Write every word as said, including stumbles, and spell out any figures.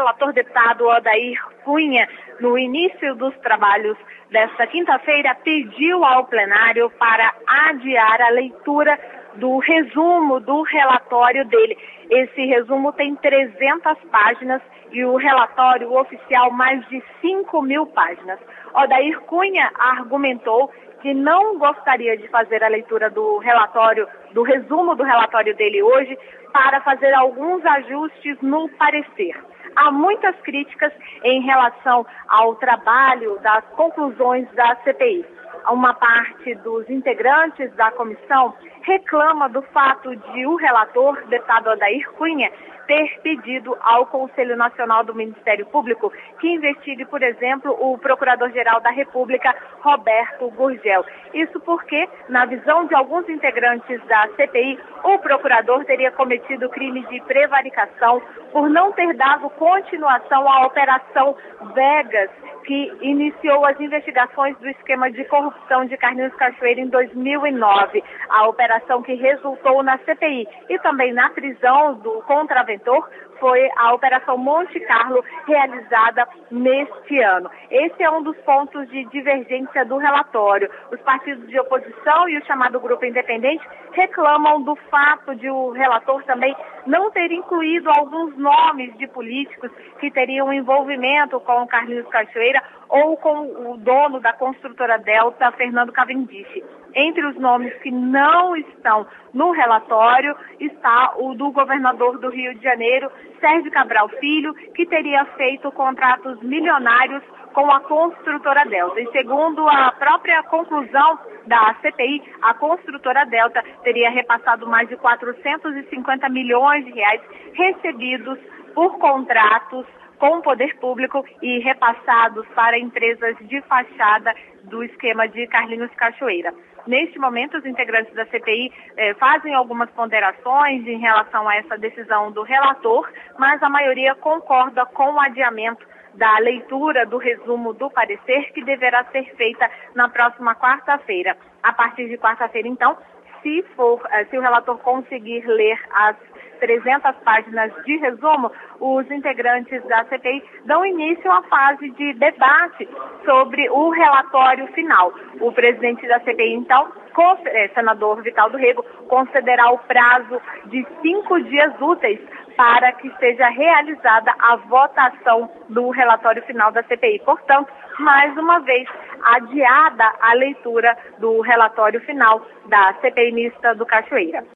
relator deputado Odair Cunha, no início dos trabalhos desta quinta-feira, pediu ao plenário para adiar a leitura do resumo do relatório dele. Esse resumo tem trezentas páginas e o relatório oficial mais de cinco mil páginas. Odair Cunha argumentou que não gostaria de fazer a leitura do relatório, do resumo do relatório dele hoje, para fazer alguns ajustes no parecer. Há muitas críticas em relação ao trabalho das conclusões da C P I. Uma parte dos integrantes da comissão reclama do fato de o relator, deputado Odair Cunha, ter pedido ao Conselho Nacional do Ministério Público que investigue, por exemplo, o Procurador-Geral da República, Roberto Gurgel. Isso porque, na visão de alguns integrantes da C P I, o procurador teria cometido crime de prevaricação por não ter dado continuação à Operação Vegas, que iniciou as investigações do esquema de corrupção de Carlinhos Cachoeira em dois mil e nove, a operação que resultou na C P I e também na prisão do contraventor foi a Operação Monte Carlo, realizada neste ano. Esse é um dos pontos de divergência do relatório. Os partidos de oposição e o chamado grupo independente reclamam do fato de o relator também não ter incluído alguns nomes de políticos que teriam envolvimento com o Carlinhos Cachoeira ou com o dono da construtora Delta, Fernando Cavendish. Entre os nomes que não estão no relatório está o do governador do Rio de Janeiro, Sérgio Cabral Filho, que teria feito contratos milionários com a construtora Delta. E segundo a própria conclusão da C P I, a construtora Delta teria repassado mais de quatrocentos e cinquenta milhões de reais recebidos por contratos com o poder público e repassados para empresas de fachada do esquema de Carlinhos Cachoeira. Neste momento, os integrantes da C P I eh, fazem algumas ponderações em relação a essa decisão do relator, mas a maioria concorda com o adiamento da leitura do resumo do parecer, que deverá ser feita na próxima quarta-feira. A partir de quarta-feira, então, se for, se o relator conseguir ler as trezentas páginas de resumo, os integrantes da C P I dão início à fase de debate sobre o relatório final. O presidente da C P I, então, senador Vital do Rego, concederá o prazo de cinco dias úteis para que seja realizada a votação do relatório final da C P I. Portanto, mais uma vez, adiada a leitura do relatório final da C P I mista do Cachoeira.